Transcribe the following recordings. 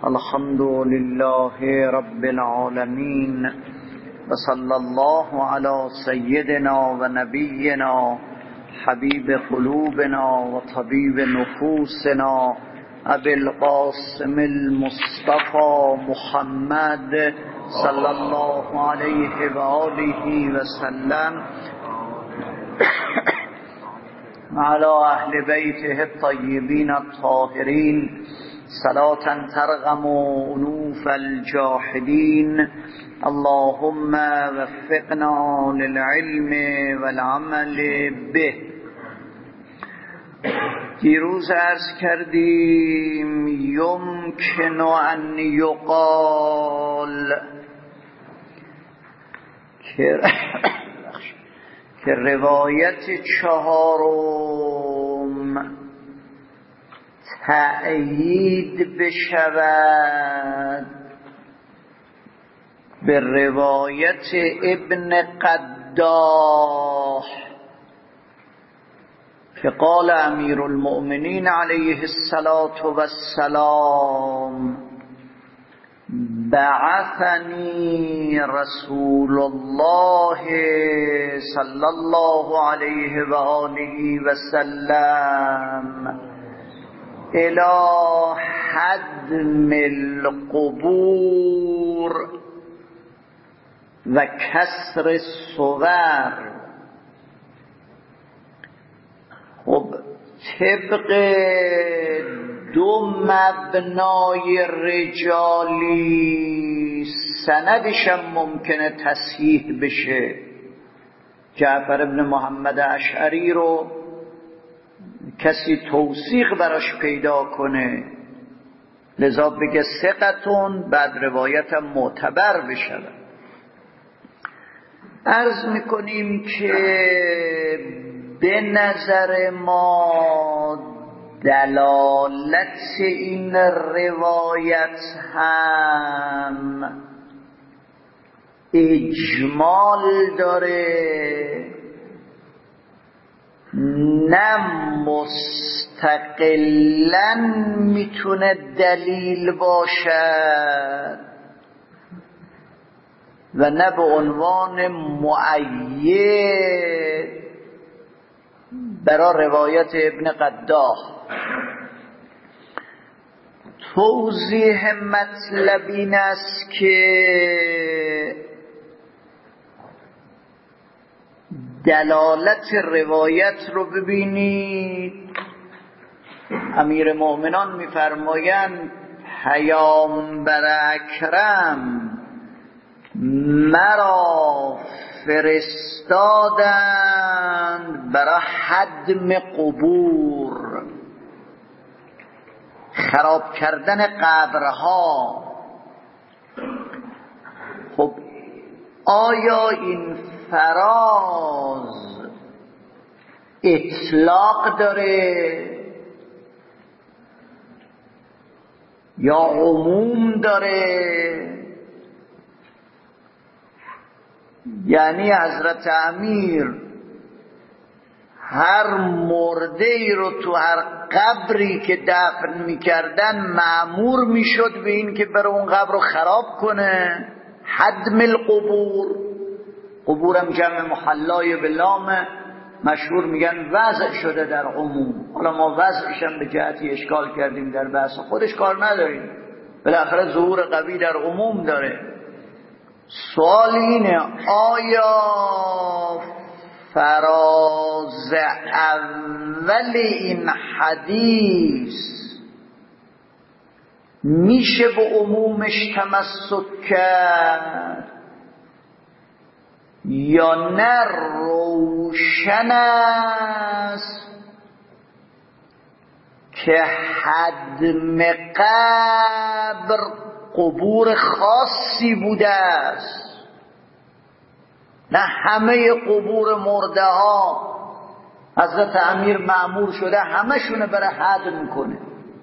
الحمد لله رب العالمين وصلى الله على سيدنا ونبينا حبيب قلوبنا وطبيب نفوسنا أبي القاسم المصطفى محمد صلى الله عليه وآله وسلم على أهل بيته الطيبين الطاهرين صلاة ترغم أنوف الجاحدين اللهم وفقنا للعلم والعمل به. دیروز عرض کردیم یمکن ان یقال که روایت چهارم تأیید بشود به روایت ابن قداح که قال امیر المؤمنین علیه السلام بعثنی رسول الله صلی الله علیه و آله و سلم الى هدم القبور و کسر الصور. خب طبق دو مبنای رجالی سندش هم ممکنه تصحیح بشه. جعفر ابن محمد اشعری رو کسی توثیق براش پیدا کنه لذا بگه ثقتون، بعد روایتم معتبر بشه. عرض میکنیم که به نظر ما دلالت این روایت هم اجمال داره، نه مستقلاً میتونه دلیل باشد و نه به عنوان مؤید برای روایت ابن قداح. توضیح مطلب این است که دلالت روایت رو ببینید. امیر مومنان میفرمایند پیامبر اکرم مرا فرستادند برای هدم قبور، خراب کردن قبرها. خب آیا این فراز اطلاق داره یا عموم داره؟ یعنی حضرت امیر هر مرده ای رو تو هر قبری که دفن میکردن مأمور میشد به این که بره اون قبر رو خراب کنه؟ هدم القبور، قبورم جمع محلای به لام، مشهور میگن وضع شده در عموم. حالا ما وضعشم به جهتی اشکال کردیم در بحث خودش، کار نداریم، بالاخره ظهور قوی در عموم داره. سوال اینه آیا فراز اول این حدیث میشه به عمومش تمسک کرد یا نه؟ روشن است که هدم قبر قبور خاصی بوده است، نه همه قبور مرده ها حضرت امیر مأمور شده همشونه برای هدم کنه.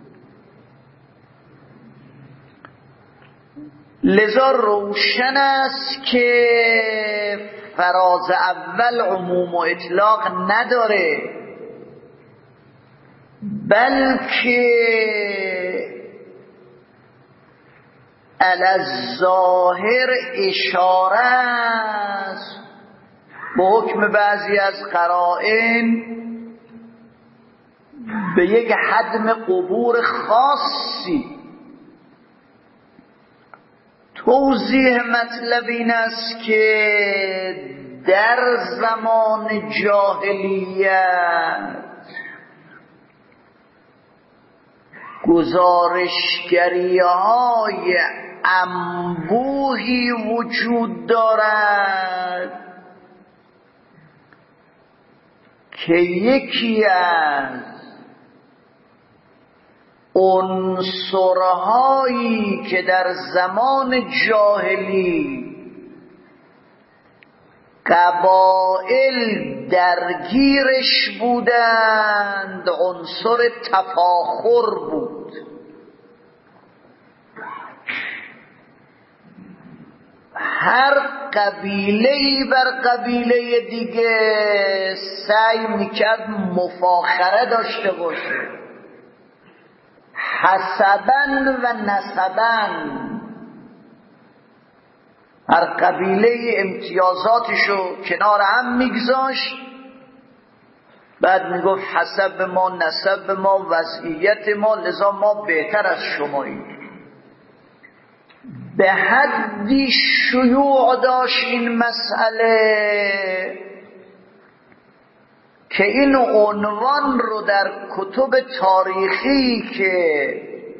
لذا روشن است که فراز اول عموم و اطلاق نداره، بلکه علی الظاهر اشاره است به حکم بعضی از قرائن به یک حدم قبور خاصی. توضیح مطلب این است که در زمان جاهلیت گزارشگری‌های انبوهی وجود دارد که یکی از عنصرهایی که در زمان جاهلی قبائل درگیرش بودند عنصر تفاخر بود. هر قبیله‌ای بر قبیله دیگه سعی میکرد مفاخره داشته باشه، حسباً و نسباً. هر قبیله امتیازاتشو کنار هم میگذاشت، بعد میگفت حسب ما، نسب ما، وضعیت ما، لذا ما بهتر از شماییم. به حدی شیوع داشت این مسئله که این عنوان رو در کتب تاریخی که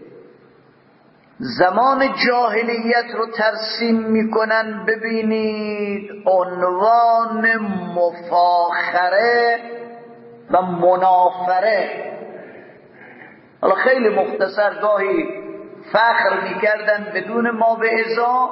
زمان جاهلیت رو ترسیم میکنن ببینید، عنوان مفاخره و منافره. حالا خیلی مختصر گاهی فخر میکردن بدون ما به ازا،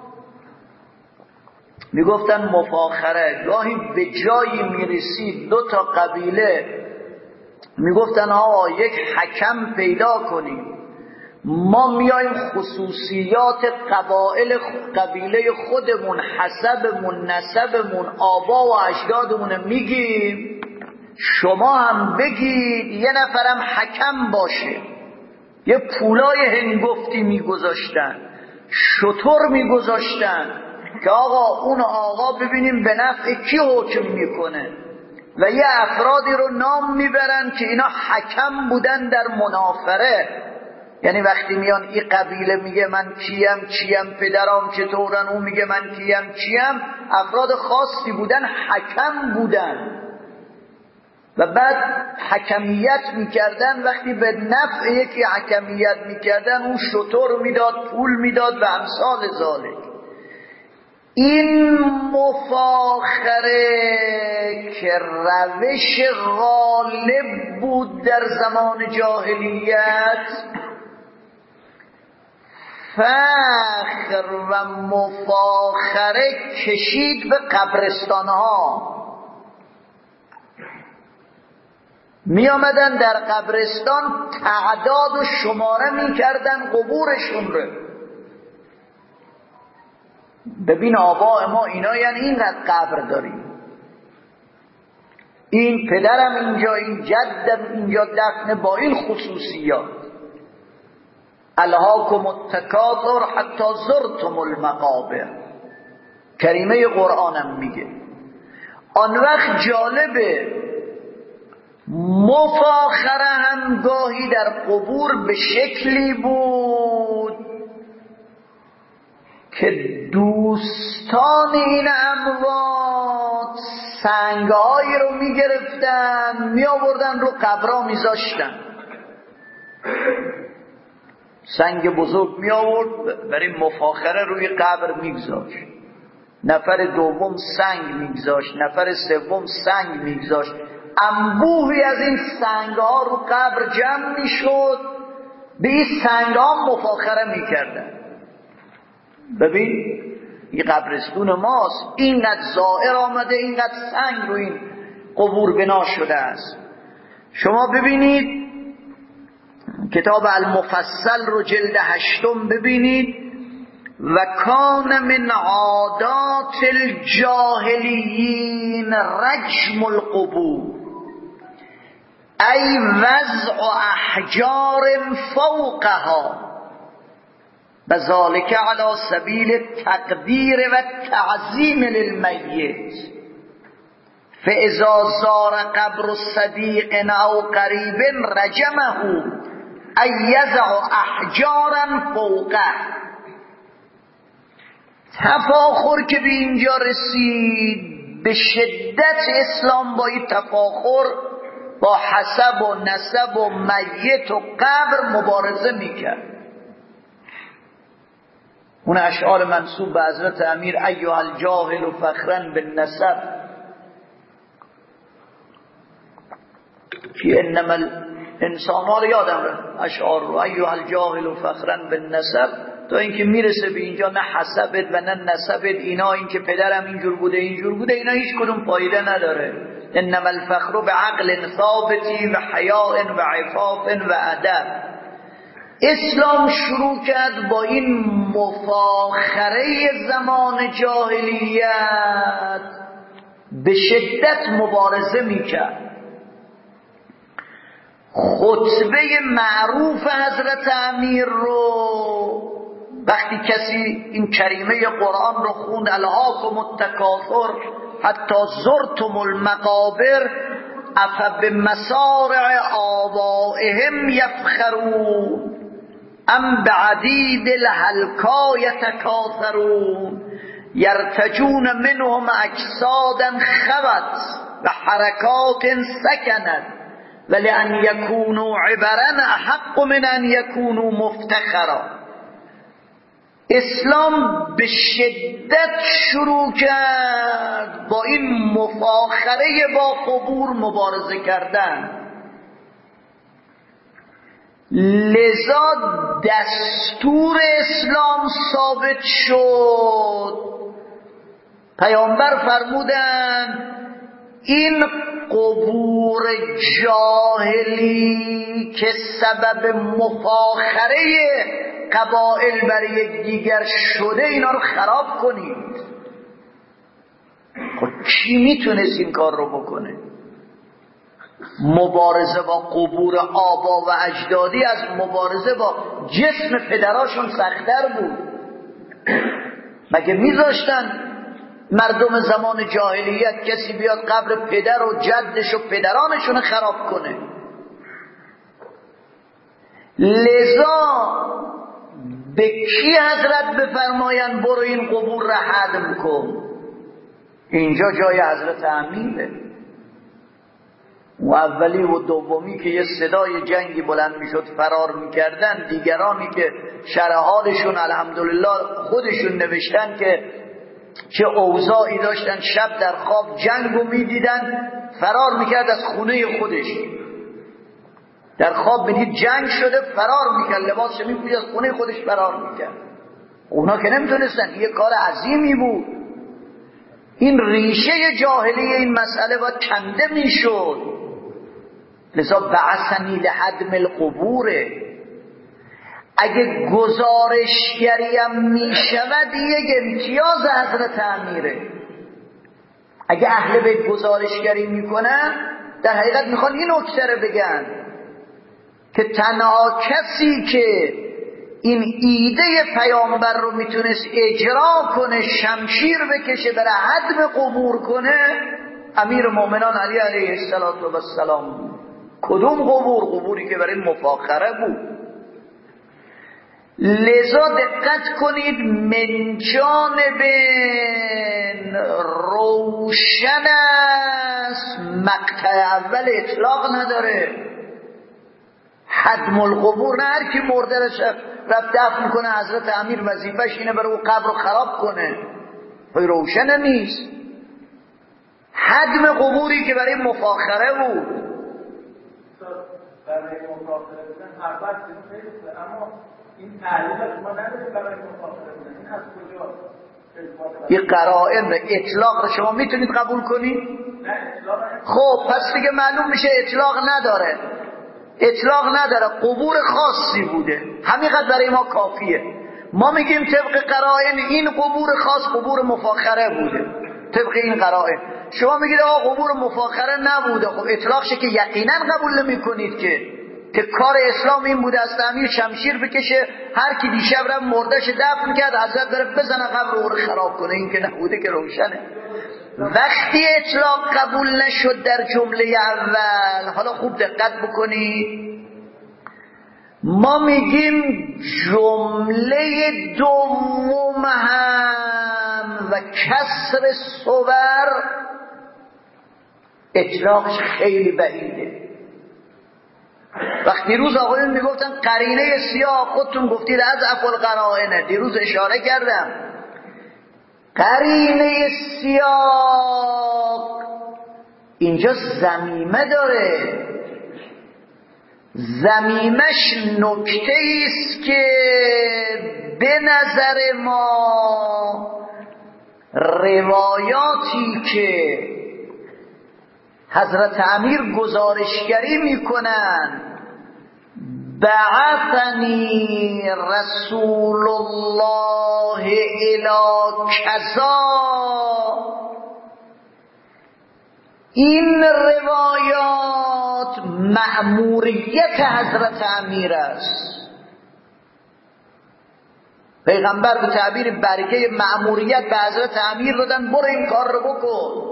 میگفتن مفاخره. گاهی به جایی میرسید دو تا قبیله میگفتن آقا یک حکم پیدا کنیم، ما میایم خصوصیات قبیله خودمون، حسبمون، نسبمون، آبا و اجدادمون میگیم، شما هم بگید، یه نفرم حکم باشه. یه پولای هنگفتی میگذاشتن، شتر میگذاشتن که آقا اون آقا ببینیم به نفع کی حکم میکنه، و یه افرادی رو نام میبرن که اینا حکم بودن در منافره. یعنی وقتی میان این قبیله میگه من کیم، چیم، پدرام چطورن، اون میگه من کیم، چیم، افراد خاصی بودن، حکم بودن و بعد حکمیت میکردن. وقتی به نفع یکی حکمیت میکردن اون شتر میداد، پول میداد و امثال ذالک. این مفاخره که روش غالب بود در زمان جاهلیت، فخر و مفاخره کشید به قبرستانها. می آمدن در قبرستان تعداد و شماره می کردن قبورشون رو. ببین آبا ما اینا یعنی اینقدر قبر داریم، این پدرم اینجا، این جدم اینجا دفنه با این خصوصیات. الهاکم التکاثر حتی زرتم المقابر، کریمه قرآنم میگه. آن وقت جالبه مفاخره هم گاهی در قبور به شکلی بود که دوستان این اموات سنگهایی رو میگرفتن میآوردن رو قبرها میذاشتن. سنگ بزرگ می آورد برای مفاخره روی قبر میگذاشت، نفر دوم سنگ میگذاشت، نفر سوم سنگ میگذاشت. انبوهی از این سنگ ها رو قبر جمع میشد، به این سنگ ها مفاخره میکردن. ببین این قبرستون ماست، اینقدر زائر آمده، اینقدر سنگ رو این قبور بنا شده است. شما ببینید کتاب المفصل رو جلد 8 ببینید. و کان من عادات الجاهلیین رجم القبور ای وضع احجار فوقها و ذالک علی سبیل تقدیر و تعظیم للمیت. فاذا زار قبر صدیق او قریب رجمه ای یضع احجارا فوقه. تفاخر که به اینجا رسید، به شدت اسلام با این تفاخر با حسب و نسب و میت و قبر مبارزه میکرد. اون اشعار منسوب به حضرت امیر ایها الجاهل فخرا بالنسب که انما انسان ها رو یادم رفت اشعار رو ایها الجاهل فخرا بالنسب، تا اینکه میرسه به اینجا نه حسبت و نه نسبت، اینا اینکه پدرم اینجور بوده اینا هیچ کدوم فایده نداره. انما الفخر بعقل ثابتی و حیاء و عفاف و ادب. اسلام شروع کرد با این مفاخره زمان جاهلیت به شدت مبارزه میکرد. خطبه معروف حضرت امیر رو وقتی کسی این کریمه قرآن رو خوند الهاکم التکاثر حتی زرتم المقابر افبمصارع آبائهم یفخرون ام بعدید الهلکا یتکاثرون یرتجون منهم اجسادا خبت و حرکات سکنت ولأن یکونوا عبرا احق من ان یکونوا مفتخرا. اسلام به شدت شروع کرد با این مفاخره با قبور مبارزه کردن. لذا دستور اسلام ثابت شد. پیامبر فرمودند این قبور جاهلی که سبب مفاخره قبائل برای یک دیگر شده اینا رو خراب کنید. خب کی میتونست این کار رو بکنه؟ مبارزه با قبور آبا و اجدادی از مبارزه با جسم پدراشون سخت‌تر بود. مگه میذاشتن مردم زمان جاهلیت کسی بیاد قبر پدر و جدش و پدرانشون خراب کنه؟ لذا به کی حضرت بفرماین برو این قبور را هدم کن؟ اینجا جای حضرت امیره. و اولی و دومی که یه صدای جنگی بلند میشد فرار میکردن، دیگرانی که شرح حالشون الحمدلله خودشون نوشتن که چه اوضاعی داشتن، شب در خواب جنگو میدیدن فرار میکرد از خونه خودش. در خواب میدید جنگ شده فرار میکرد، لباسش میپوشید از خونه خودش فرار میکرد. اونا که نمیتونستن، یه کار عظیمی بود. این ریشه جاهلی این مسئله باید کنده میشد. لذا بعثنی لهدم القبوره. اگه گزارشگریم میشود یک امتیاز حضرت امیره. اگه اهل بیت گزارشگری میکنن در حقیقت میخوان این نکته رو بگن که تنها کسی که این ایده پیامبر رو میتونست اجرا کنه، شمشیر بکشه برای هدم قبور کنه، امیر مومنان علی علیه السلام بود. کدوم قبور؟ قبوری که برای مفاخره بود. لذا دقت کنید، من جانب روشن است، مقطع اول اطلاق نداره. هدم القبور نه هر کی مرده رفت دفن کنه، حضرت امیر وظیفش اینه برای اون قبر رو خراب کنه، روشن نیست. هدم قبوری که برای مفاخره بود. برای مفاخره بودن هر وقت نیست، اما این تعلیق شما ندارید برای مفاخره بودن. این از کجا؟ این قرائن اطلاق رو شما میتونید قبول کنید؟ نه اطلاق. خب پس دیگه معلوم میشه اطلاق نداره. اطلاق نداره، قبور خاصی بوده، همینقدر برای ما کافیه. ما میگیم طبق قرائن این قبور خاص قبور مفاخره بوده، طبق این قرائن. شما میگید آقا قبور مفاخره نبوده، خب اطلاق شه که یقینا قبول نمی کنید که که کار اسلام این بوده از امیر شمشیر بکشه، هر کی دیشب رفت مردش دفن کرد حضرت بره بزنه قبر رو خراب کنه. این که نبوده که روشنه. وقتی اطلاق قبول نشد در جمله اول، حالا خوب دقت بکنید، ما میگیم جمله دوم هم و کسر صور اطلاقش خیلی بعیده. وقتی دیروز آقایون میگفتن قرینه سیاق، خودتون گفتید از افعال قرائنه، دیروز اشاره کردم قرینه سیاق اینجا ضمیمه داره. ضمیمش نکته ایست که به نظر ما روایاتی که حضرت امیر گزارشگری میکنن بعثنی رسول الله الی کذا، این روایات مأموریت حضرت امیر است. پیغمبر به تعبیر برگه مأموریت به حضرت امیر دادن، برو این کار رو بکن.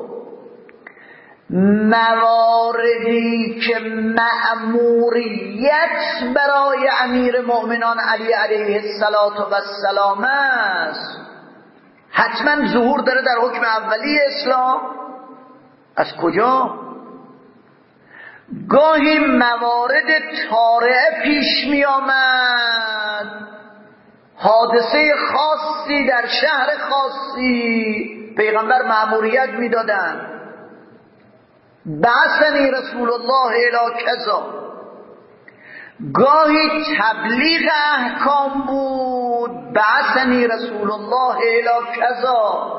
مواردی که مأموریت برای امیر مؤمنان علی علیه السلام است، حتما ظهور داره در حکم اولی اسلام. از کجا؟ گاهی موارد طارئه پیش می آمد، حادثه خاصی در شهر خاصی، پیغمبر مأموریت می دادن، بعثنی رسول الله الی کذا. گاهی تبلیغ احکام بود، بعثنی رسول الله الی کذا.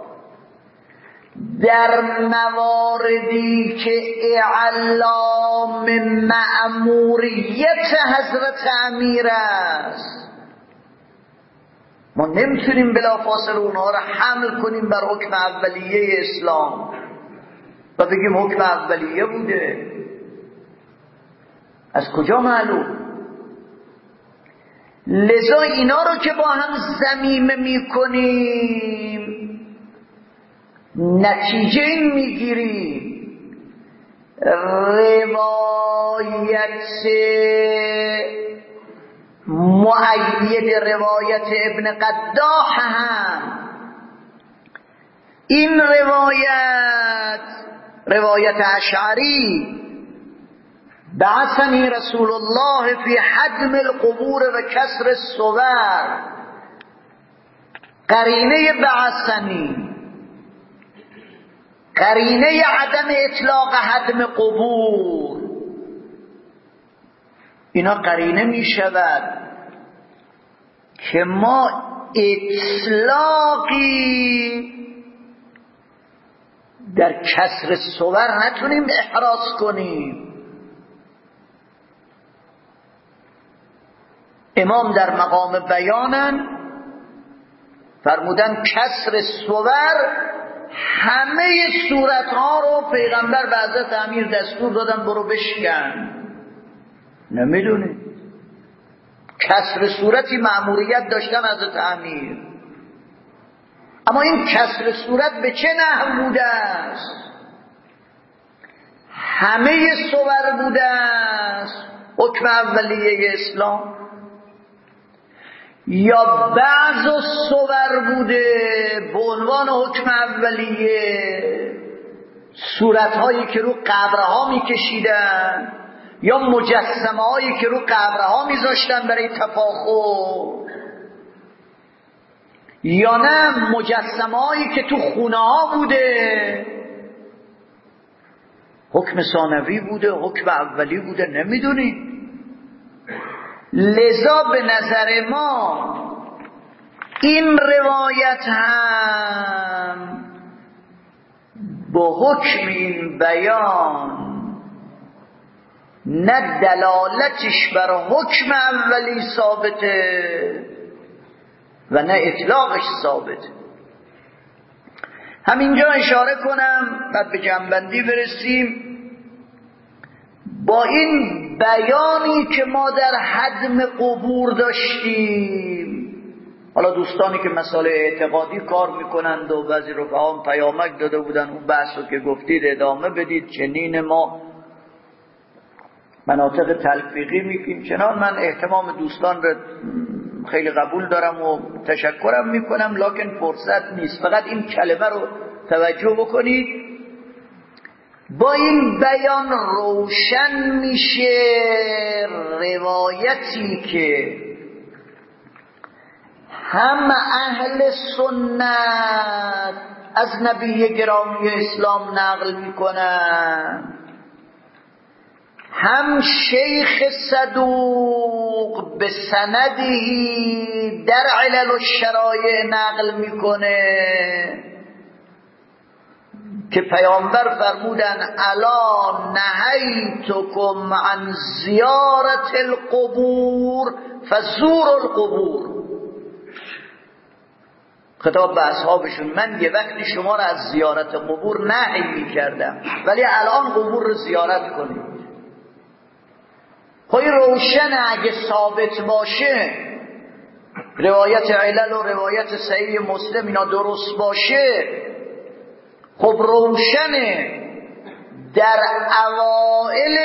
در مواردی که اعلام مأموریت حضرت امیر است، ما نمیتونیم بلافاصله اونها را حمل کنیم بر حکم اولیه اسلام و بگیم حکم اولیه بوده. از کجا معلوم؟ لذا اینا رو که با هم ضمیمه میکنیم، نتیجه این میگیریم روایت مؤید روایت ابن قداح هم، این روایت اشعری، بعثنی رسول الله فی حدم القبور و کسر الصور، قرینه بعثنی، قرینه عدم اطلاق حدم قبور، اینا قرینه می شود که ما اطلاقی در کسر صور نتونیم احراز کنیم. امام در مقام بیانن فرمودن کسر صور همه صورتها رو پیغمبر به حضرت امیر دستور دادن برو بشکن. نمیدونی کسر صورتی مأموریت داشتن حضرت امیر، اما این کسر صورت به چه نحو بوده است؟ همه صور بوده است حکم اولیه اسلام، یا بعض صور بوده به عنوان حکم اولیه، صورتهایی که رو قبرها میکشیدن یا مجسمه هایی که رو قبرها میذاشتن برای تفاخر، یا نه مجسمه هایی که تو خونه ها بوده. حکم ثانوی بوده، حکم اولی بوده، نمیدونی. لذا به نظر ما این روایت هم با حکم این بیان نه دلالتش بر حکم اولی ثابته و نه اطلاقش ثابته. همینجا اشاره کنم بعد به جنبندی برسیم. با این بیانی که ما در هدم قبور داشتیم، حالا دوستانی که مسائل اعتقادی کار میکنند و بعضی رفقا پیامک داده بودن اون بحثو که گفتید ادامه بدید، چنین ما مناطق تلفیقی میگیم چنان. من احتمام دوستان رو خیلی قبول دارم و تشکرم میکنم، لکن فرصت نیست. فقط این کلمه رو توجه بکنید، با این بیان روشن میشه روایتی که هم اهل سنت از نبی گرامی اسلام نقل میکنن، هم شیخ صدوق به سندی در علل الشرایع نقل میکنه که پیامبر فرمودن الا نهیتکم عن زیارت القبور فزور القبور. خطاب به اصحابشون، من یه وقتی شما را از زیارت قبور نهی میکردم ولی الان قبور رو زیارت کنید. خب روشن اگه ثابت باشه، روایت علل و روایت صحیح مسلم اینا درست باشه، خب روشنه در اوائل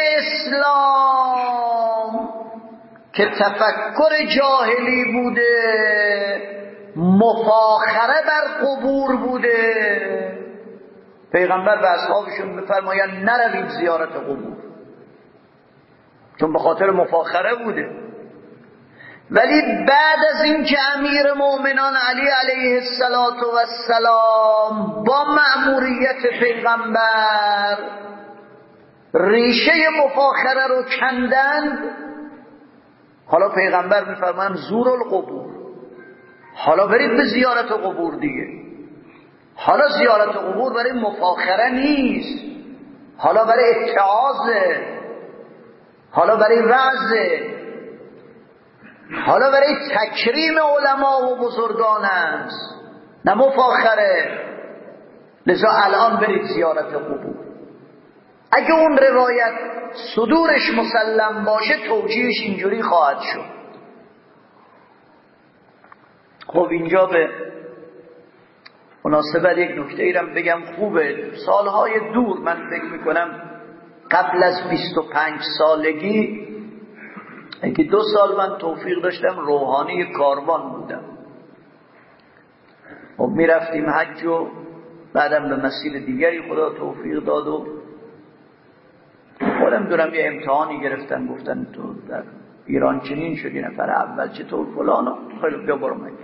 اسلام که تفکر جاهلی بوده، مفاخره بر قبور بوده، پیغمبر به اصحابشون میفرمایند نروید زیارت قبور، چون به خاطر مفاخره بوده. ولی بعد از این که امیر مومنان علی علیه السلام با مأموریت پیغمبر ریشه مفاخره رو کندند، حالا پیغمبر میفرمایند زور القبور، حالا برید به زیارت قبور دیگه. حالا زیارت قبور برای مفاخره نیست، حالا برای اتعاظه، حالا برای وعظه، حالا برای تکریم علما و بزرگان است، نه مفاخره. لذا الان برید زیارت قبور. اگه اون روایت صدورش مسلم باشه توجیهش اینجوری خواهد شد. خب اینجا به مناسبت یک نکته ایرم بگم خوبه. سالهای دور، من فکر میکنم قبل از 25 سالگی، اینکه 2 سال من توفیق داشتم روحانی کاروان بودم. خب میرفتیم حج و بعدم به مسیر دیگری خدا توفیق داد و خودم دورم یه امتحانی گرفتن، گفتن تو در ایران چنین شدی نفر اول چطور فلان، خیلی بیا برو مکه.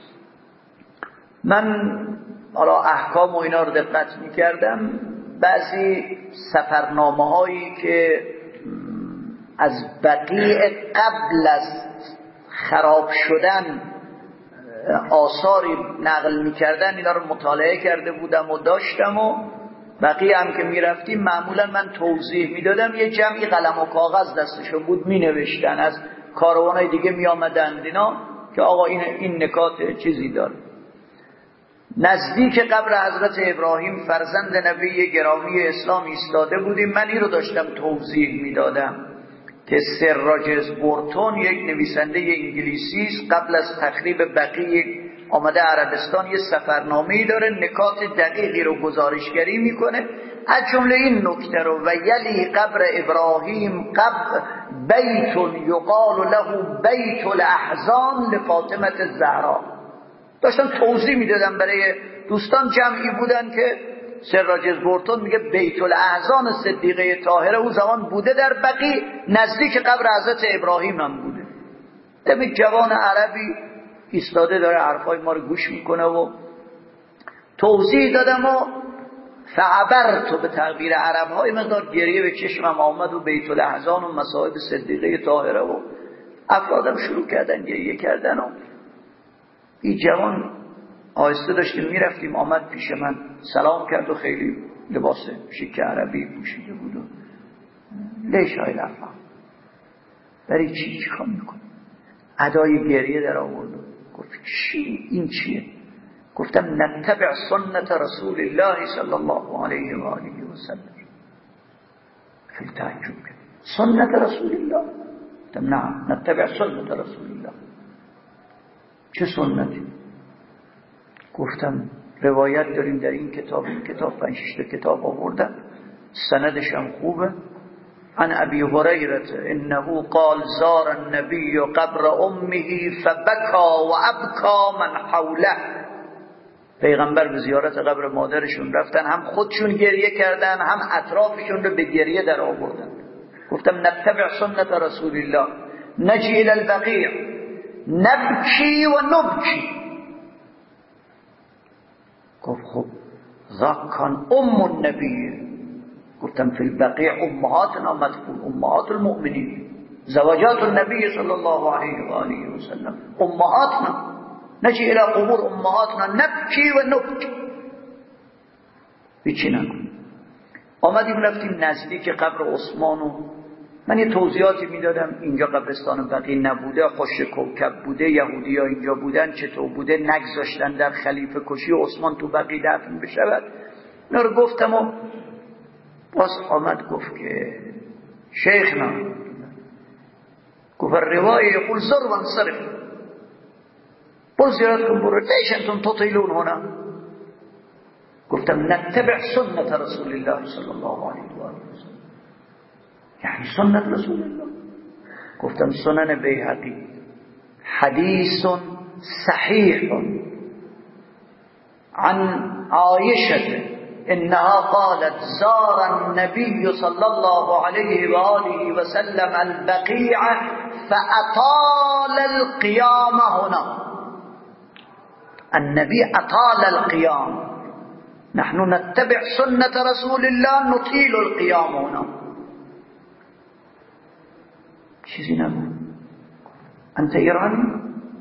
من حالا احکام و اینا رو دقت میکردم. بعضی سفرنامه هایی که از بقیع قبل از خراب شدن آثاری نقل میکردن اینا رو مطالعه کرده بودم و داشتم و بقیه هم که میرفتیم معمولا من توضیح میدادم، یه جمعی قلم و کاغذ دستشون بود مینوشتن، از کاروانای دیگه میامدن اینا که آقا این نکات چیزی داره. نزدیک قبر حضرت ابراهیم فرزند نبی گرامی اسلام ایستاده بودیم. من این رو داشتم توضیح میدادم که سر راجرز بورتون یک نویسنده انگلیسی است، قبل از تخریب بقیع آمده عربستان یه سفرنامه‌ای داره، نکات دقیقی رو گزارشگری میکنه، از جمله این نکته رو و یلی قبر ابراهیم بیت یقال له بیت الاحزان لفاطمه الزهرا. داشتم توضیح میدادم برای دوستان، جمعی بودن که سر راجرز بورتون میگه بیت الاحزان صدیقه طاهره اون زمان بوده در بقیع، نزدیک قبر حضرت ابراهیم هم بوده. یک جوان عربی ایستاده داره حرفای ما رو گوش میکنه و توضیح دادم و فعبرت به تعبیر عرب های مقدار گریه به چشمم آمد و بیت الاحزان و مصائب صدیقه طاهره و افرادم شروع کردن گریه کردن و این جوان آهسته داشتیم میرفتیم آمد پیش من سلام کرد و خیلی لباس شیک عربی پوشیده بود و لیش های لفظ برای چی کار میکنه، ادای گریه در آورد و گفت چی این چیه؟ گفتم نتبع سنت رسول الله صلی الله علیه و آله و سلم. خیلی تعجب کرد. سنت رسول الله. گفتم نعم نتبع سنت رسول الله. چه سنتی؟ گفتم روایت داریم در این کتاب 5-6 کتاب آوردم، سندش هم خوبه. عن ابي هريره انه قال زار النبي قبر امه فبكى وابكى من حوله. پیغمبر به زیارت قبر مادرشون رفتن، هم خودشون گریه کردن هم اطرافشون رو به گریه در آوردن. گفتم نتبع سنت رسول الله نجی الى البقیع نبکی و نبکی. گفت خب ذاک کان ام النبی. گفتم فی البقیع امهاتنا مدفون، امهات المؤمنین زوجات النبی صلی الله علیه و آله و سلم امهاتنا نجی الى قبور امهاتنا نبکی و نبکی. هیچی نکن. آمدیم رفتیم نزدیک قبر عثمان و من یه توضیحاتی میدادم اینجا قبرستان بقیع نبوده، خوش کوکب بوده، یهودی ها اینجا بودن، چطور بوده، نگذاشتن در خلیفه کشی عثمان تو بقیع دفن بشود. اینا رو گفتم و باز آمد گفت که شیخنا، گفت الروایه یقول زر وانصرف، برو زیارت کن برو، لیش انتم تطیلون هنا. گفتم نتبع سنت رسول الله صلی الله علیه و آله و سلم. یعنی سنت رسول الله. گفتم سنن بیهقی حدیث صحیح عن عایشه انها قالت زار النبي صلى الله عليه وآله وسلم البقيع فأطال القيام هنا. النبي أطال القيام، نحن نتبع سنة رسول الله نطيل القيام هنا. چیزی نگو. انت ایرانی؟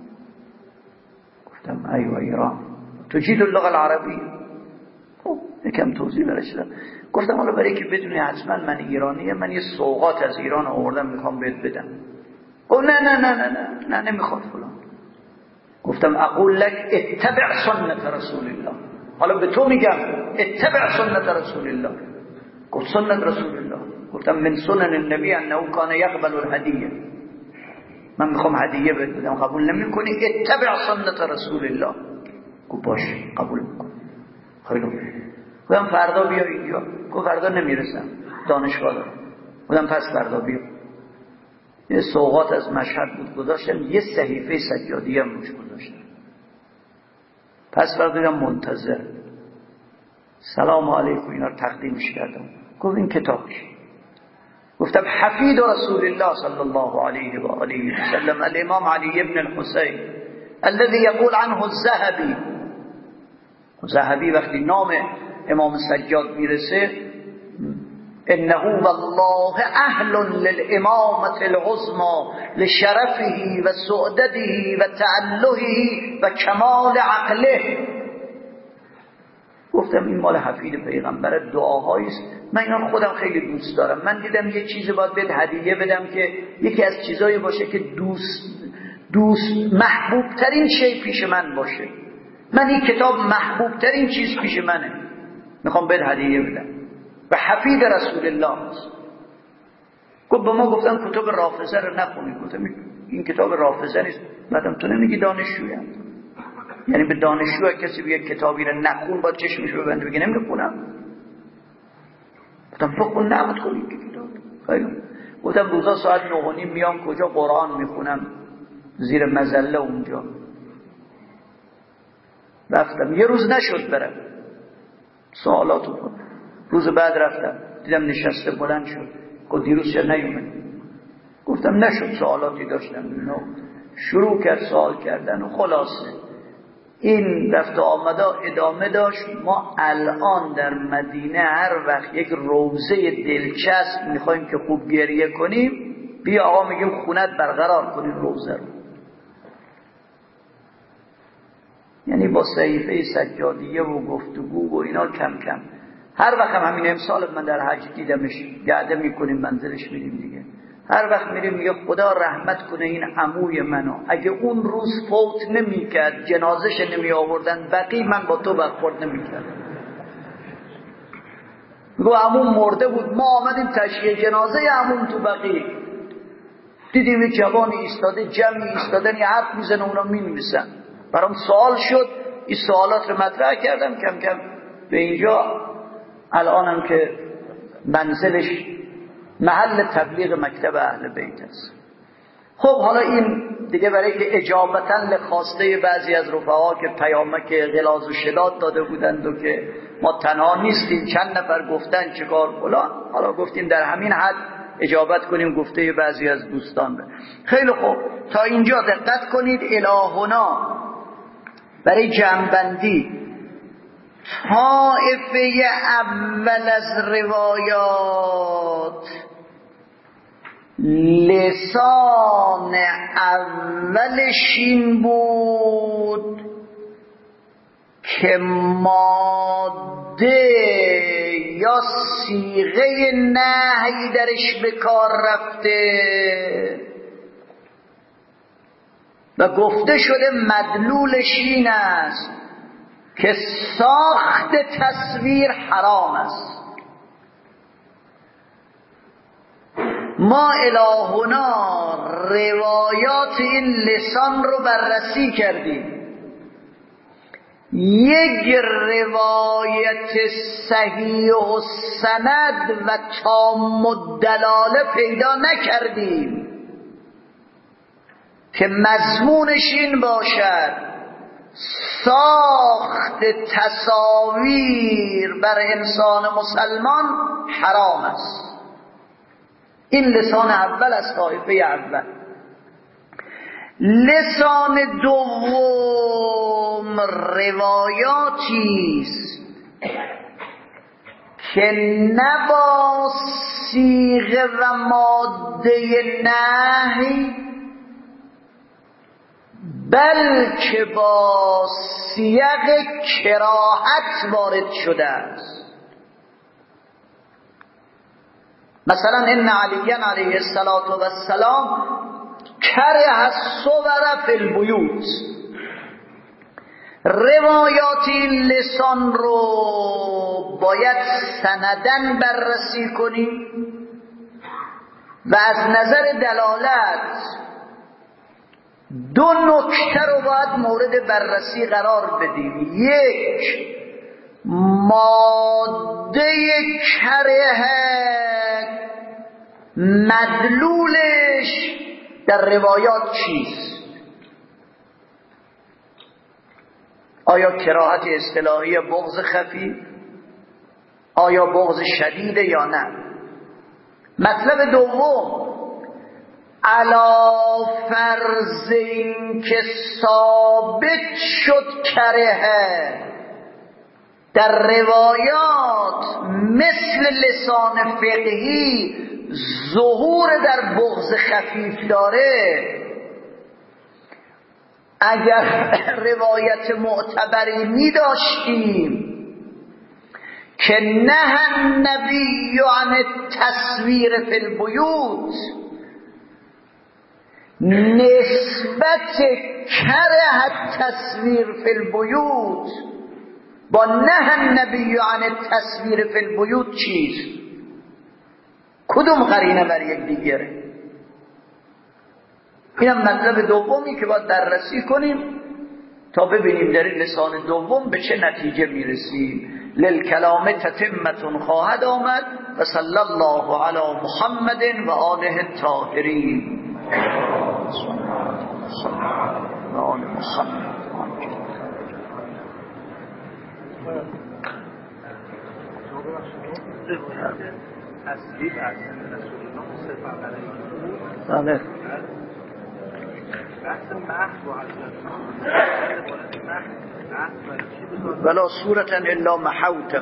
گفتم ایوه ایران. تجید اللغة العربية؟ یکم توضیح برش دادم. گفتم حالا برای که بدونی حتما من ایرانیه، من یه سوغات از ایران آوردم میخوام بهت بدم. گفت نه نه نه نه نه نه نمیخواد فلان. گفتم اقول لك اتبع سنت رسول الله. حالا به تو میگم اتبع سنت رسول الله. گفت سنت رسول الله. گفتم من سنن النبی انه کان یقبل الهدیه، من میخوام هدیه بهت بدم، قبول نمیکنی؟ اتبع سنت رسول الله. گفت باش قبول میکنم. خیلی گفتم فردا بیا اینجا. گفت فردا نمیرسم دانشگاه دارم. گفتم پس فردا بیا. یه سوغات از مشهد بود گذاشتم، یه صحیفه سجادی هم روش گذاشتم. پس فردا منتظر. سلام علیکم اینا رو تقدیمش کردم. گفت این کتاب چی؟ گفتم حفید رسول الله صلی الله علیه و آله و سلم الامام علی ابن الحسین الذي يقول عنه الذهبي. ذهبی وقتی نام امام سجاد میرسه انه والله اهل للامامه العظمى لشرفه و سعدته و تعلهه و کمال عقله. گفتم این مال حفید پیغمبر، دعاهایی است. من اینا خودم خیلی دوست دارم. من دیدم یه چیزی باید بهت هدیه بدم که یکی از چیزایی باشه که دوست محبوب ترین شی پیش من باشه. من این کتاب محبوب ترین چیز پیش منه، میخوام بهت هدیه بدم و حفید رسول الله است. گفت به ما گفتن کتاب رافضه رو نخونید. گفتم این کتاب رافضه نیست. بعدم تو نمیگی دانشجویم؟ یعنی به دانشجو کسی بگه کتابی رو نخون با چشمش ببنده بگه نمیخونم؟ گفتم بخون. نبود خونید که کتاب. خیلی گفتم روزا ساعت 9:30 میام کجا قرآن میخونم زیر مظله اونجا. رفتم یه روز نشد برم سوالاتو کنم. روز بعد رفتم دیدم نشسته بلند شد. گفت دیروز چرا نیومدی؟ گفتم نشد سوالاتی داشتم. شروع کرد سوال کردن و خلاصه این رفت آمده ادامه داشت. ما الان در مدینه هر وقت یک روضه دلچسب میخوایم که خوب گریه کنیم، بیا آقا میگیم خونت برقرار کنیم روضه رو. یعنی با صحیفه سجادیه و گفتگو و اینا کم کم. هر وقت همین امسال من در حج دیدمش، گرده میکنیم منزلش میریم دیگه. هر وقت میریم میگه خدا رحمت کنه این عموی منو، اگه اون روز فوت نمیکرد جنازش نمی آوردن بقیه من با تو برخورد نمیکردم. میگو عموم مرده بود، ما آمدیم تشییع جنازه عموم تو بقیع، دیدیم یک جوانی ایستاده، جمعی ایستادن یه حرف میزنه، اونا مینویسن. برام سوال شد، این سوالات رو مطرح کردم، کم کم به اینجا الانم که منزلش محل تبلیغ مکتب اهل بیت است. خب حالا این دیگه برای که اجابتا لخواسته بعضی از رفقا که پیامک غلاظ و شداد داده بودند و که ما تنها نیستیم، چند نفر گفتن چیکار فلان، حالا گفتیم در همین حد اجابت کنیم گفته بعضی از دوستان. خیلی خوب، تا اینجا دقت کنید. الهنا برای جمع‌بندی طائفه اول از روایات، لسان اولش این بود که ماده یا صیغه نهی درش به کار رفته و گفته شده مدلولش این است که ساخت تصویر حرام است. ما الهنا روایات این لسان رو بررسی کردیم، یک روایت صحیح و سند و تام الدلاله پیدا نکردیم که مضمونش این باشد ساخت تصاویر بر انسان مسلمان حرام است. این لسان اول از طایفه اول. لسان دوم روایاتی است که نه با صیغه و ماده نهی بلکه با سیاق کراهت وارد شده است. مثلا ان علی علیه السلام کره الصور فی البیوت. روایات این لسان رو باید سندن بررسی کنیم و از نظر دلالت دو نکته رو باید مورد بررسی قرار بدیم. یک، ماده کره مدلولش در روایات چیست؟ آیا کراهت اصطلاحی بغض خفی؟ آیا بغض شدیده یا نه؟ مطلب دوم، علا فرض این که ثابت شد کره در روایات مثل لسان فقهی ظهور در بغض خفیف داره، اگر روایت معتبری می داشتیم که نهی النبی عن التصویر فی البیوت، نسبت کره التصویر فی البیوت با نهی النبی عن التصویر فی البیوت چیست؟ کدوم قرینه بر یک دیگره؟ اینم مطلب دومی که باید بررسی کنیم تا ببینیم در این لسان دوم به چه نتیجه میرسیم. للکلام تتمة خواهد آمد و صلی الله علی محمد و آله الطاهرین. و آل محمد. تصویب از رسول الله صفر علیه بله. بحث محو و ولا صورتا الا محوته،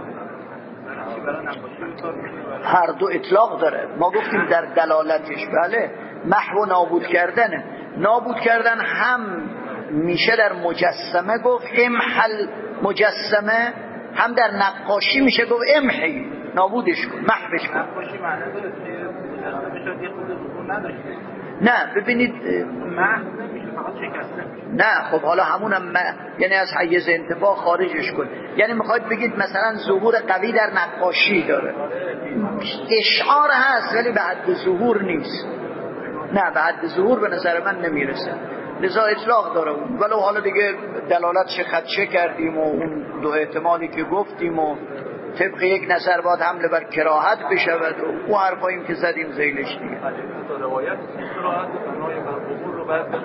هر دو اطلاق داره. ما گفتیم در دلالتش بله محو نابود کردنه. نابود کردن هم میشه در مجسمه گفت امحل مجسمه، هم در نقاشی میشه گفت امحی نابودش کن، محوش کن. نقاشی معنی داره که مجسمه شاید یه خود ظهور نداشته. نه ببینید محو فقط شکسته میشه. نه خب حالا همونم یعنی از حیز انتفاع خارجش کن. یعنی میخواید بگید مثلا ظهور قوی در نقاشی داره، اشعار هست ولی به حد ظهور نیست. نه به حد ظهور به نظر من نمیرسه، لذا اطلاق داره اون. ولو حالا دیگه دلالتش خدشه کردیم و اون دو احتمالی که گفتیم و طبق یک نظر باید حمله بر کراهت بشود و اون حرفاییم که زدیم زیلش دیگه. روایت کراهت بنای بر قبور رو بعد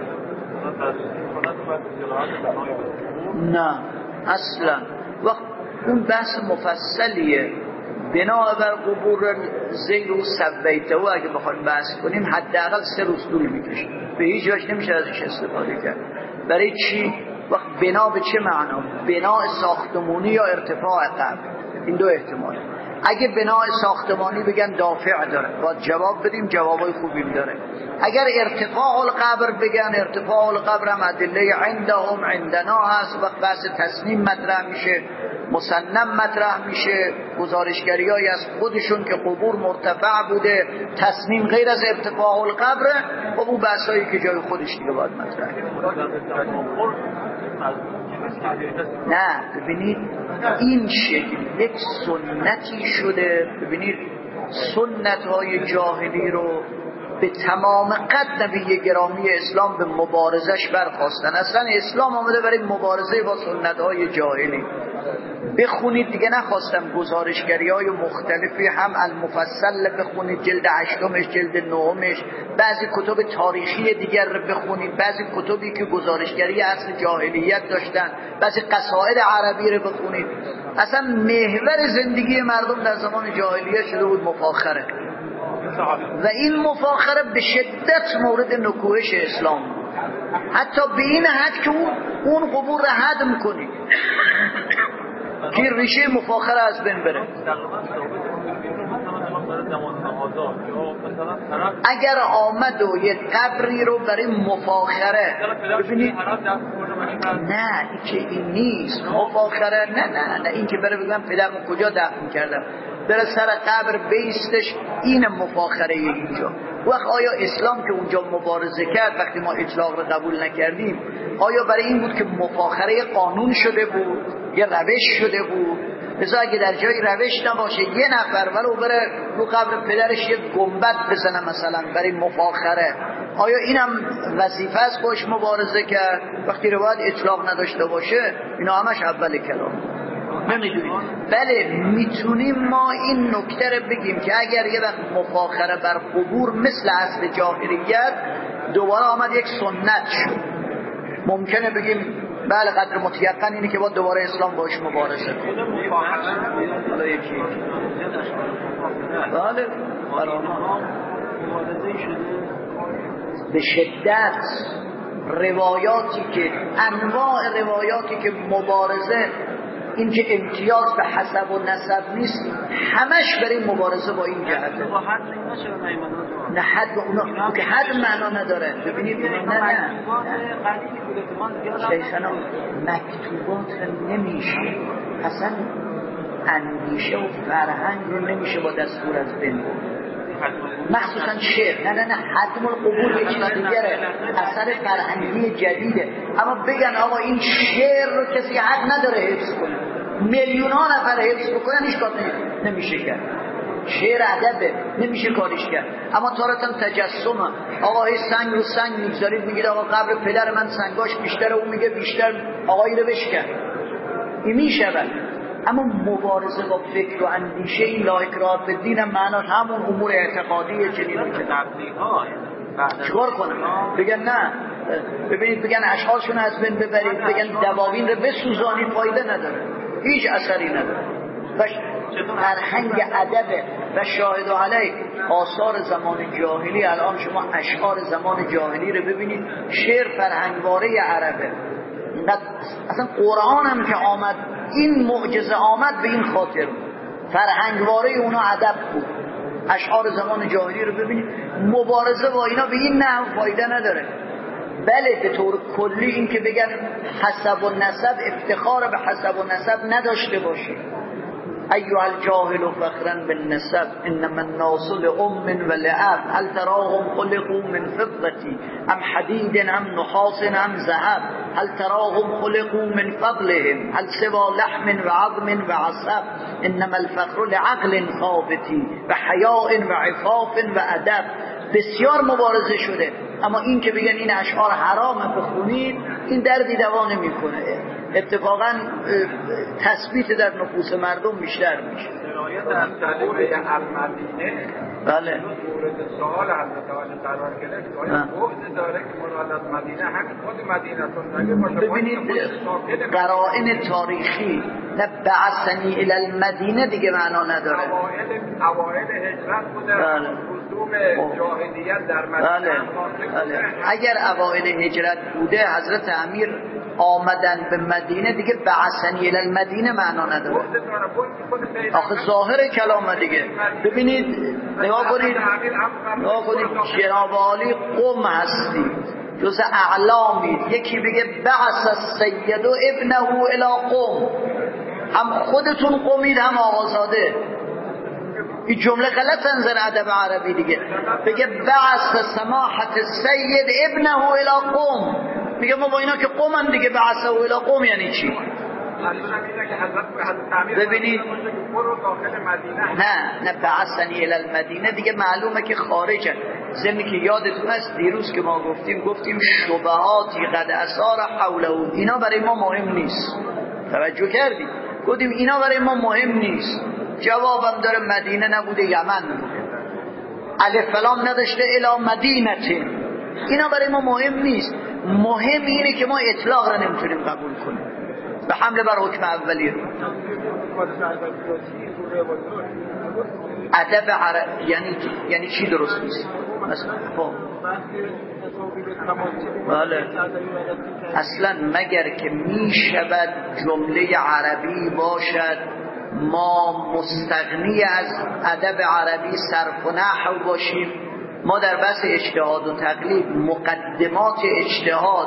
نه اصلا وقت اون بحث مفصلیه. بنا بر قبور زیر و سویته و اگه بخوایم بحث کنیم حداقل 3 روز طول میکشه، به هیچ وجه نمیشه ازش استفاده کرد. برای چی؟ وقت بنا به چه معنا؟ بنا ساختمانی یا ارتفاع قبر؟ این دو احتمال. اگه بنا ساختمانی بگن دافع داره، باید جواب بدیم جوابای خوبی داره. اگر ارتفاع القبر بگن، ارتفاع القبر هم ادله عندهم عندنا هست، وقت بحث تصمیم مطرح میشه، مسنم مطرح میشه، گزارشگریایی از خودشون که قبور مرتفع بوده، تصمیم غیر از ارتفاع القبر و اون بحثایی که جای خودش دیگه باید مطرح. نه ببینید این شکل یک سنتی شده. ببینید سنت های جاهلی رو به تمام قد نبی گرامی اسلام به مبارزش برخواستن. اصلا اسلام آمده برای مبارزه با سنت های جاهلی. بخونید دیگه، نخواستم گزارشگری های مختلفی هم المفصل بخونید، جلد 8، جلد 9، بعضی کتب تاریخی دیگر رو بخونید، بعضی کتبی که گزارشگری اصل جاهلیت داشتن، بعضی قصائد عربی رو بخونید. اصلا محور زندگی مردم در زمان جاهلیت شده بود مفاخره، و این مفاخره به شدت مورد نکوهش اسلام بود، حتی به این حد که اون قبور رو هدم کنید که ریشه مفاخره از بین بره. اگر آمد و یک قبری رو برای مفاخره ببینید، نه این که این نیست مفاخره، نه این که بره بگم پدرم کجا دفن کردم، بره سر قبر بیستش، این مفاخره اینجا. وقت آیا اسلام که اونجا مبارزه کرد وقتی ما اطلاق رو قبول نکردیم، آیا برای این بود که مفاخره قانون شده بود، یه روش شده بود؟ لذا اگه در جای روش نباشه یه نفر ولو بره رو قبر پدرش یه گنبد بزنه مثلا برای مفاخره، آیا اینم وظیفه است باش مبارزه کرد؟ وقتی روایت اطلاق نداشته باشه اینا همش اول کلام نمیدونیم. بله میتونیم ما این نکته رو بگیم که اگر یه وقت مفاخره بر قبور مثل اصل جاهلیت دوباره آمد یک سنت شد، ممکنه بگیم بله قدر متیقن اینه که با دوباره اسلام باش مبارزه کنه. حالا یکی بله مبارزه شده به شدت. روایاتی که انواع روایاتی که مبارزه، این که امتیاز به حسب و نسب نیست، همش برای مبارزه با این جهته. نه حد و اونا که حد معنا نداره. ببینید نه شیخنا مکتوبات نمیشه، اصلا اندیشه و فرهنگ رو نمیشه با دستور از بین برد، مخصوصا شعر. نه حتم القبول یه چیز دیگره، اثر فرهنگی جدیده. اما بگن آقا این شعر رو کسی حق نداره حفظ کنه، میلیون ها نفر حفظ بکنن، هیچ کار نمیشه کرد. شعر ادبه، نمیشه کارش کرد. اما تارتن تجسمه، آقا هی سنگ رو سنگ میگذارید، میگید آقا قبر پدر من سنگاش بیشتره، اون میگه بیشتر، آقایی رو بشکن. این میشود. اما مبارزه با فکر و اندیشه، این لا اکراه فی الدین معناش همون امور اعتقادی چنین که چیکار کنن؟ بگن نه، ببینید بگن اشعارشون از بین ببرید، بگن دواوین رو بسوزانید، فایده نداره، هیچ اثری نداره. فرهنگ ادب و شاهد علیه آثار زمان جاهلی. الان شما اشعار زمان جاهلی رو ببینید، شعر فرهنگواره عربه. اصلا قرآن هم که آمد، این معجزه آمد به این خاطر، فرهنگواره اونا ادب بود. اشعار زمان جاهلی رو ببینید، مبارزه با اینا به این نحو فایده نداره. بله به طور کلی این که بگن حسب و نسب، افتخار به حسب و نسب نداشته باشه، ایها الجاهل فخرا بالنسب انما الناس لأم ولأب هل تراهم خلقوا من فضة ام حديد ام نحاس ام ذهب هل تراهم خلقوا من فضلهم هل سوى لحم وعظم وعصب انما الفخر لعقل ثابت و حیاء و عفاف و ادب. بسیار مبارزه شده، اما این که بگن این اشعار حرامه بخونید این دردی دوا نمیکنه. اتفاقا تثبیت در نفوس مردم بیشتر میشه. در کلمه المدینه بله مورد سوال حضرت علی قرار گرفت آیا گفت داره که مراد از مدینه همین خود مدینه تون نگه باشه؟ ببینید قرائن تاریخی نه بعثنی الی المدینه دیگه معنا نداره. اوائل هجرت بوده، رسوم جاهلیت در مدینه. بله. اگر اوائل هجرت بوده حضرت امیر آمدن به مدینه دیگه بعثنی الی المدینه معنا نداره. آخه ظاهر کلام دیگه. ببینید نگاه کنید جناب عالی قم هستی جز اعلامید. یکی بگه بعث السید ابنه الی قم، هم خودتون قمید هم آقازاده. این جمله غلط انظر ادب عربی دیگه. بگه بعث سماحت السید ابنه الی قم، میگه ما با اینا که قومن دیگه بعثه الی قم یعنی چی؟ ببینید نه بعثنی الی المدینه دیگه معلومه که خارجه. ضمن که یادتون است دیروز که ما گفتیم شبهاتی قد اثار حوله، اینا برای ما مهم نیست. توجه کردید؟ گفتیم اینا برای ما مهم نیست. جوابم داره مدینه نبوده یمن بوده، الف لام نداشته الی مدینه، اینا برای ما مهم نیست. مهم اینه که ما اطلاق را نمیتونیم قبول کنیم به حمله بر حکم اولی. ادب عرب یعنی چی درست نیست مثلا؟ بله اصلا مگر که می شود جمله عربی باشد ما مستغنی از ادب عربی صرف و نحو باشیم. ما در بحث اجتهاد و تقلید مقدمات اجتهاد،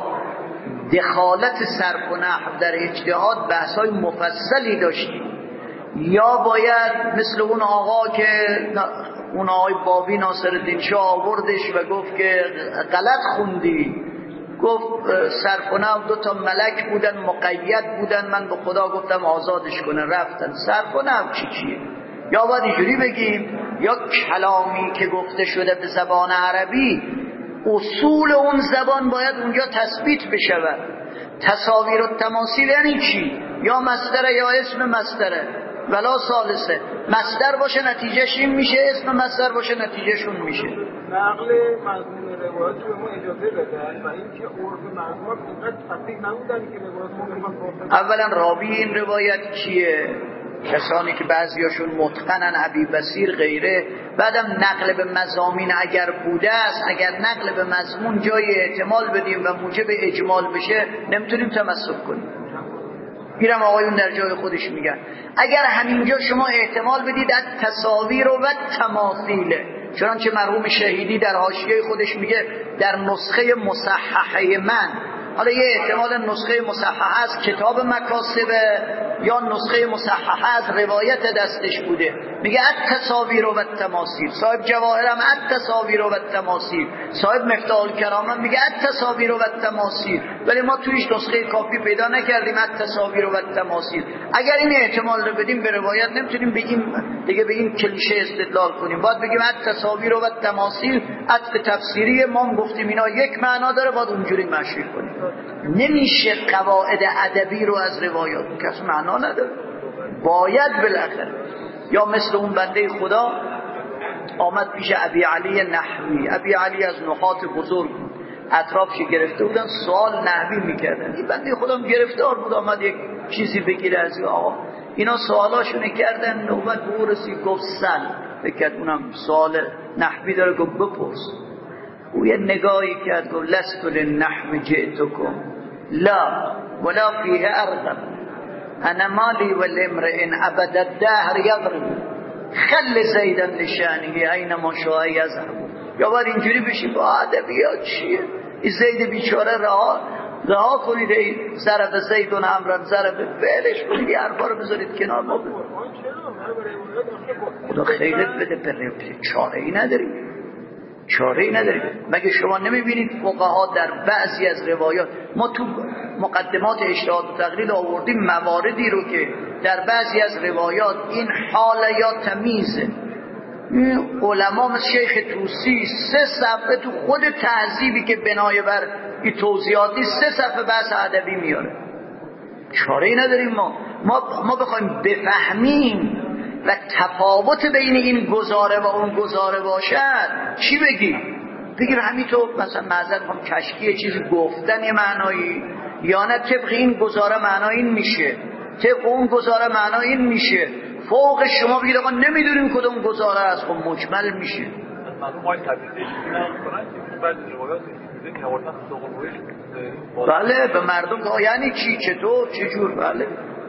دخالت صرف و نحو در اجتهاد بحث‌های مفصلی داشتیم. یا باید مثل اون آقا که اون آقای بابی ناصرالدین شاه آوردش و گفت که غلط خوندی، گفت صرف و نحو 2 ملک بودن مقید بودن، من به خدا گفتم آزادش کنه رفتن. صرف و نحو چیه؟ یا باید اینجوری بگیم یا کلامی که گفته شده به زبان عربی اصول اون زبان باید اونجا تثبیت بشود. تصاویر و تماثیل یعنی چی؟ یا مصدره یا اسم مصدره ولا ثالثه. مصدر باشه نتیجهش این میشه، اسم مصدر باشه نتیجهشون میشه. نقل مضمون روایت رو ما اجازه بدن و اینکه عرف مضمون اینقدر تفصیل نبودن که روایت اولا راوی این روایت کیه؟ کسانی که بعضیاشون متقنن، ابی بصیر غیره. بعدم نقل به مضامین اگر بوده است، اگر نقل به مضمون جای احتمال بدیم و موجب اجمال بشه نمیتونیم تمسک کنیم. میرم آقایون در جای خودش میگن اگر همینجا شما احتمال بدید از تصاویر و تماثیله، چنانچه مرحوم شهیدی در حاشیه خودش میگه در نسخه مصححه من، حالا یه احتمال نسخه مصححه از کتاب مکاسب یا نسخه مصححه از روایت دستش بوده، میگه التصاویر و التماثیل. صاحب جواهرم التصاویر و التماثیل، صاحب مفتاح الکرام میگه التصاویر و التماثیل، ولی ما تویش نسخه کافی پیدا نکردیم التصاویر و التماثیل. اگر این احتمال رو بدیم به روایت نمیتونیم بگیم دیگه به این کلیشه استدلال کنیم، باید بگیم التصاویر و التماثیل عطف تفسیری ما گفتیم اینا یک معنا داره، باید اونجوری مشی کنیم. نمیشه قواعد ادبی رو از روایات کس معنا نداره، باید بالاخره. یا مثل اون بنده خدا آمد پیش ابی علی نحوی، ابی علی از نحات بزرگ اطرافش گرفته بودن سوال نحوی میکردن، این بنده خدا هم گرفتار بود آمد یک چیزی بگیره از آقا، اینا سوالاشونه کردن، نوبت به او رسید گفت سل بکرد، اونم سوال نحوی داره گفت بپرس. او یه نگاهی کرد گفت لست للنحو جئتکم لا ولا فیه ارغب انا مالی والامرئ ابد الدهر یضرب خل زیدا لشانه اینما شاء یذهب. یا باید اینجوری بشی با ادبیات چیه این زید بیچاره رها رها کنید ای ضرب زیدون امرن ضرب ولش کنید این حرفا رو بذارید کنار. ما خدا خیرت بده به چاره‌ای نداریم. مگه شما نمیبینید فقها در بعضی از روایات، ما تو مقدمات اجتهاد و تقلید آوردیم مواردی رو که در بعضی از روایات این حال یا تمیزه. علما مثل شیخ طوسی 3 صفحه تو خود تهذیبی که بنای بر این توضیحاتی 3 صفحه بحث ادبی میاره. چاره‌ای نداریم ما بخوایم بفهمیم و تفاوت بین این گزاره و اون گزاره باشد چی بگیم همینطور مثلا معذرت هم کشکی چیزی گفتن یه معنایی، یا نه طبق این گزاره معنا این میشه، طبق اون گزاره معنا این میشه، فوق شما بگید آقا نمیدونیم کدوم گزاره است، خب مجمل میشه. بله به مردم یعنی چی چطور چجور. بله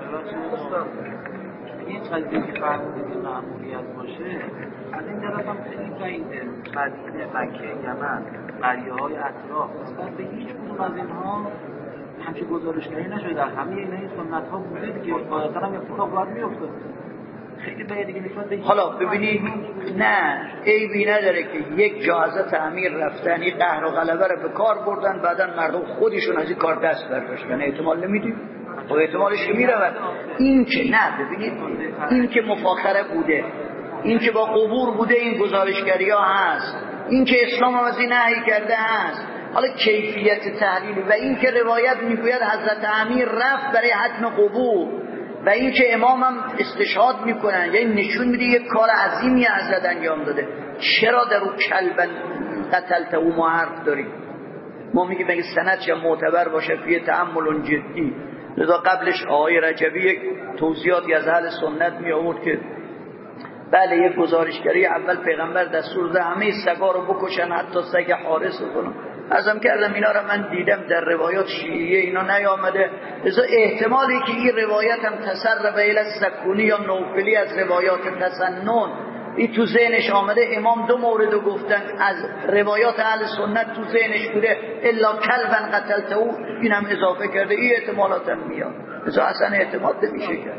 این قضیه که فرمودید که مأموریت باشه از این طرف هم خیلی بعیده. قضیه مکه، یمن، قریه‌های اطراف نسبت به هیچ کدوم از اینها همچه گزارشگری نشده. در همه این سنت‌ها بوده دیگه، قاعدتاً هم اتفاق باید می‌افتاد. خیلی بعیده دیگه نسبت به حالا ببینید نه عیبی نداره که یک جا حضرت امیر رفتن این قهر و غلبه رو به کار بردن، بعداً مردم خودشون از این کار دست برداشتن. احتمال نمیدیم و احتمالش که میرود. این که نه ببینید این که مفاخره بوده، این که با قبور بوده، این گزارشگری ها هست، این که اسلام هم از این نهی کرده هست. حالا کیفیت تحلیل و این که روایت میگوید حضرت امیر رفت برای حتم قبور و این که امام هم استشهاد میکنن، یعنی نشون میده یک کار عظیمی حضرت انجام داده. چرا در اون کلبن قتلت او ما حرف داریم؟ ما میگیم اگه سندش معتبر باشه فی تأمل جدی. لذا قبلش آقای رجبی یک توضیحاتی از اهل سنت می آورد که بله یک گزارشگری اول پیغمبر دستور داده همه سگا رو بکشن حتی سگ حارس رو کنن. ازم کردم اینا رو من دیدم در روایات شیعیه اینا نیامده. لذا احتمالی که این روایت هم تسرب الی السکونی یا نوفلی از روایات تسنن این تو ذهنش آمده. امام 2 مورد رو گفتن از روایات اهل سنت تو ذهنش بوده الا کلبن قتلته او، این هم اضافه کرده. این احتمالات هم میاد. لذا اصلا اعتماد نمیشه کرد.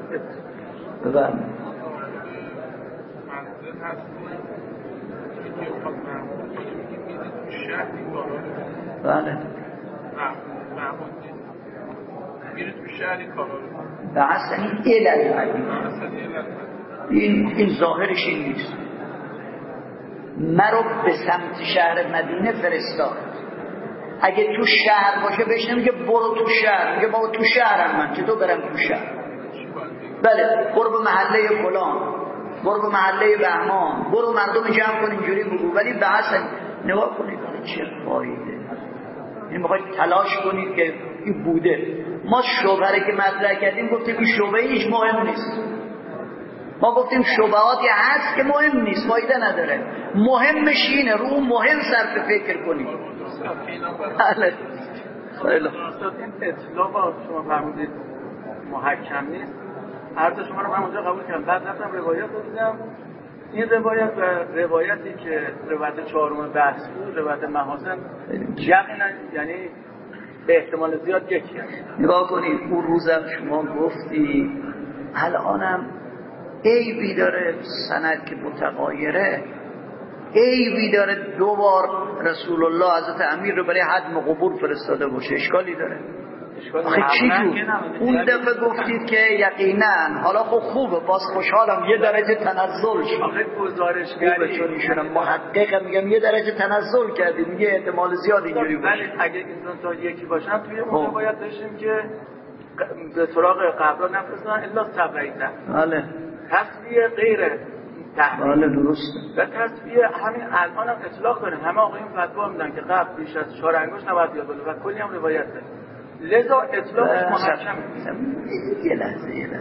بله میره تو شهری کارا و اصلا این علت این ظاهرش این نیست. مرو به سمت شهر مدینه فرستاد. اگه تو شهر باشه بهش نمیگه برو تو شهر، میگه بابا تو شهرم من، چطور برم تو شهر؟ بله برو به محله فلان، برو به محله بهمان، برو مردم جمع کن اینجوری بگو. ولی به اصلا نگاه کنید چه فایده. این میخواید تلاش کنید که این بوده. ما شبهه که مطرح کردیم گفتیم این شبهه هیچ مهم نیست. ما گفتیم شبهاتی هست که مهم نیست، فایده نداره. مهمش اینه رو مهم صرف فکر کنید. بله خیلی این اطلاق شما فرمودید محکم نیست. عرض شما رو من اونجا قبول کردم. بعد رفتم روایت رو دیدم. این روایت و روایتی که روایت 4 بحث بود، روایت محاسن یقینا یعنی به احتمال زیاد یکی هست. نگاه کنید اون روزم شما گفتی الانم عیبی داره سند که متغایره، عیبی داره 2 بار رسول الله حضرت امیر رو برای حتم قبور فرستاده باشه، اشکالی داره؟ آخه چی جور؟ اون دفعه گفتید که یقینا، حالا خب خوبه باز خوشحالم یه درجه تنزل شد. آخه گزارشگری چون ایشونم محقق میگم یه درجه تنزل کردیم، میگه احتمال زیاد اینجوری باشه. ولی اگه این تا یکی باشن توی اون باید داشتیم که به سراغ قبلا نفرستن الا سبعیده. بله تصفیه غیره بله درسته. و تصفیه همین الان هم اطلاق کنیم. همه آقایون فتوا میدن که قبل بیش از 4 انگشت نباید بیاد بالا و کلی هم روایت داره. لذا اطلاقش محکم. یه لحظه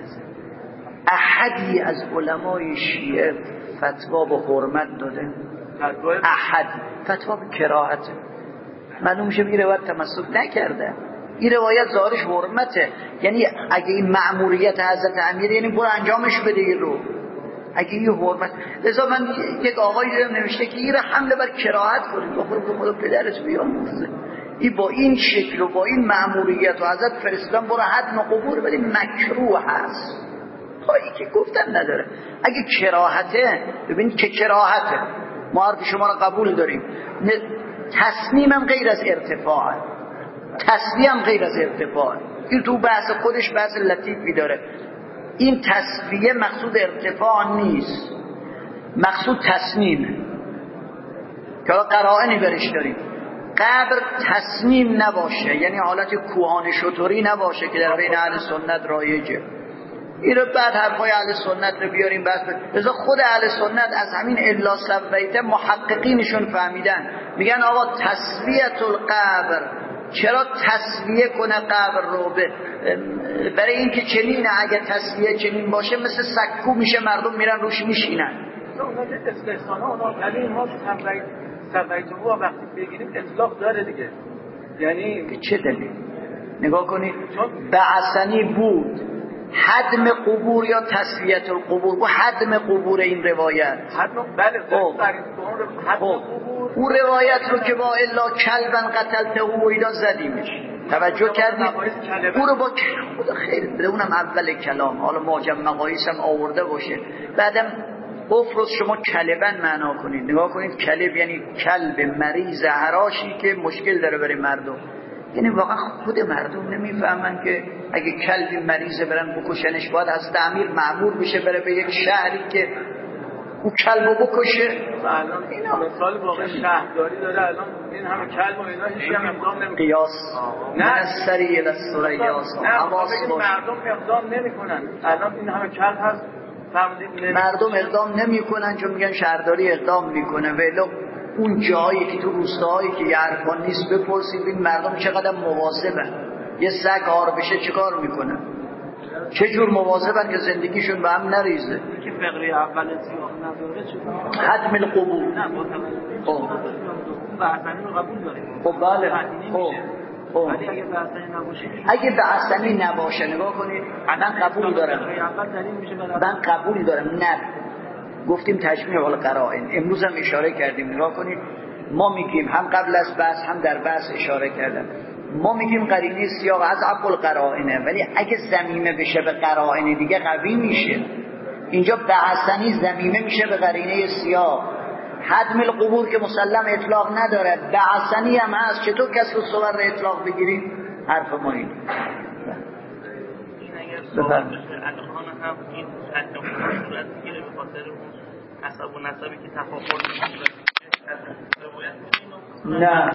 احدی از علمای شیعه فتوا به حرمت داده؟ احد فتوا به کراهته. معلوم میشه این روایت تمسک نکرده. این روایت ظاهرش حرمته، یعنی اگه این مأموریت حضرت امیر یعنی برو انجامش بده این رو، اگه این حرمت. لذا من یک آقایی دیدم نوشته که این رو حمله بر کراهت کنید. بخور به خدا پدرت بیاموزه. این با این شکل و با این مأموریت و حضرت فرستادن برو حتم قبور، ولی مکروه هست. هایی که گفتن نداره. اگه کراهته، ببینید که کراهته، ما حرف شما رو قبول داریم. تصمیم هم غیر از ارتفاعه، تصمیم هم غیر از ارتفاعه. این تو بحث خودش بحث لطیفی داره. این تصفیه مقصود ارتفاع نیست، مقصود تصمیمه که قرائنی برش داریم. قبر تصمیم نباشه، یعنی حالت کوهان شطوری نباشه که در بین اهل سنت رایجه. این رو بعد حرفای اهل سنت رو بیاریم بس. لذا خود اهل سنت از همین الا سویته محققینشون فهمیدن، میگن آقا تسویت القبر، چرا تسویه کنه قبر رو؟ برای اینکه چنینه، اگه تسویه چنین باشه مثل سکو میشه، مردم میرن روش میشینن. اونا که استثناء اونا، ولی ما سویته رو وقتی بگیریم اطلاق داره دیگه. یعنی به چه دلیل؟ نگاه کنید، بعثنی بود حدم قبور یا تسویت القبور؟ و حدم قبور این روایت حدم، بله حدم قبور. اون روایت رو که با الا کلبن قتلته و اینا زدیمش، توجه کردید؟ اون رو با خدا خیر بده، اونم اول کلام، حالا معجم مقایس هم آورده باشه. بعدم افرز شما کلبن معنا کنید. نگاه کنید، کلب یعنی کلب مریض حراشی که مشکل داره برای مردم. یعنی واقعا خود مردم نمیفهمن که اگه کلبی مریضه برن بکشنش، باید از تعمیر معمور بشه بره به یک شهری که او کلبو بکشه. الان اینا مثال واقع شهرداری داره، الان این همه کلب و اینا هیچ هم اقدام نمیکنه. قیاس نه سری الی سریاس، حواس باشه. مردم اقدام نمیکنن. الان این همه کلب هست، مردم اقدام نمیکنن چون میگن شهرداری اقدام میکنه. ولی اون جایی که تو روستاهایی که یه عرفان نیست بپرسید این مردم چقدر مواظبن. یه سگ هار بشه چیکار میکنن؟ چه جور مواظبن که زندگیشون به هم نریزه. که فقره اول سیاه نداره چه حتم القبور. نه خب بعثنی رو قبول داریم. خب بله. خب ولی اگه بعثنی نباشه، اگه بعثنی نباشه، نگاه کنید، من قبول دارم، من قبول دارم. نه گفتیم تجمیع القرائن، امروز هم اشاره کردیم. نگاه کنید، ما میگیم هم قبل از بحث هم در بحث اشاره کردم، ما میگیم قرینه سیاق از عقل القرائنه، ولی اگه ضمیمه بشه به قرائن دیگه قوی میشه. اینجا بعثنی ضمیمه میشه به قرینه سیاق. حدم القبور که مسلم اطلاق نداره، بعثنی هم هست. چطور کسر الصور رو اطلاق بگیریم؟ حرف ما این بفرمایید. الان هم این حدم صورت میگیره به خاطر اون حسب و نسبی که تفاوت نه